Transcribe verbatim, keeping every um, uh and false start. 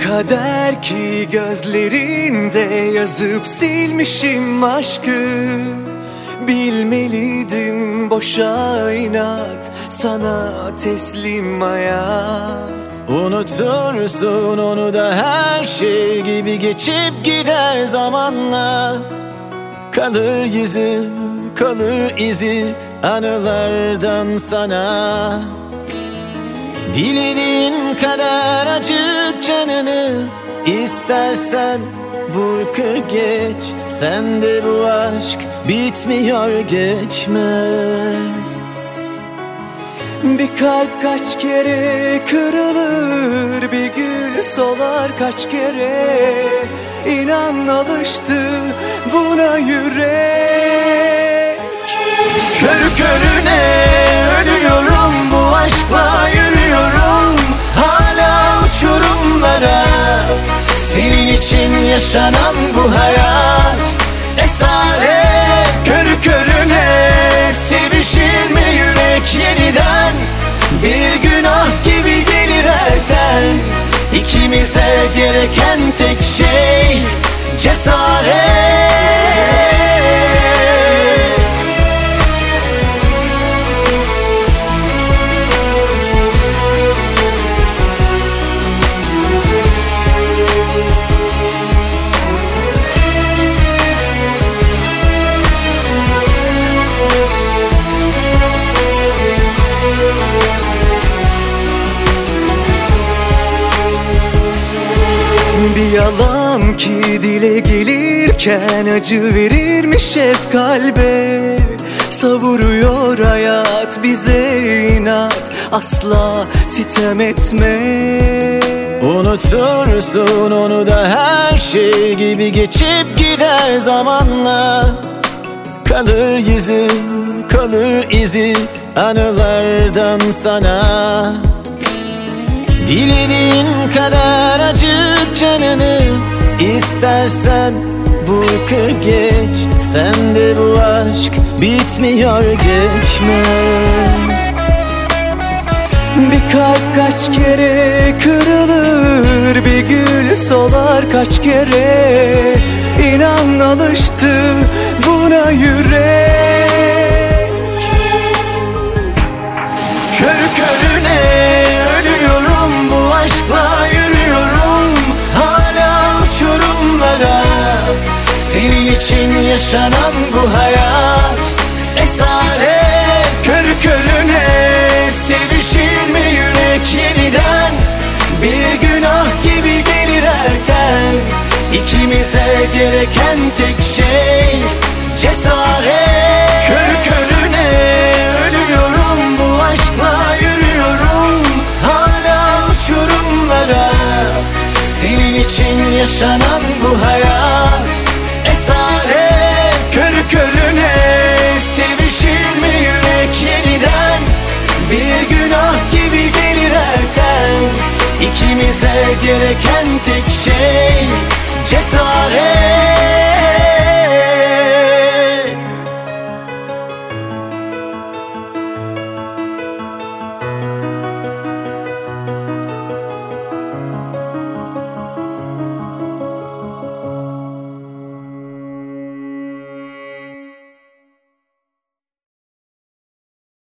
kader ki gözlerinde yazıp silmişim aşkı. Bilmeliydim boşa inat, sana teslim hayat. Unutursun onu da her şey gibi geçip gider zamanla. Kalır yüzü, kalır izi anılardan sana. Dilediğin kadar acık canını, istersen vur kır geç. Sende bu aşk bitmiyor, geçmez. Bir kalp kaç kere kırılır, bir gül solar kaç kere. İnan alıştı buna yürek. Körü körüne ölüyorum, bu aşkla yürüyorum hala uçurumlara. Senin için yaşanan bu hayat esaret. Körü körüne sevişir mi yürek yeniden? Bir günah gibi gelir elten. İkimize gereken tek şey cesaret. Bir yalan ki dile gelirken acı verirmiş hep kalbe. Savuruyor hayat bize inat, asla sitem etme. Unutursun onu da her şey gibi geçip gider zamanla. Kalır yüzü, kalır izi anılardan sana. Dilediğin kadar acık canını, istersen vur kır geç. Sende bu aşk bitmiyor, geçmez. Bir kalp kaç kere kırılır, bir gül solar kaç kere. İnan alıştı buna yürek. Körü körüne ölüyorum, bu aşkla yürüyorum hala uçurumlara. Senin için yaşanan bu hayat esaret. Körü körüne sevişir mi yürek yeniden? Bir günah gibi gelir erken. İkimize gereken tek şey cesaret. Körü körüne ölüyorum, bu aşkla yürüyorum hala uçurumlara. Senin için yaşanan bu hayat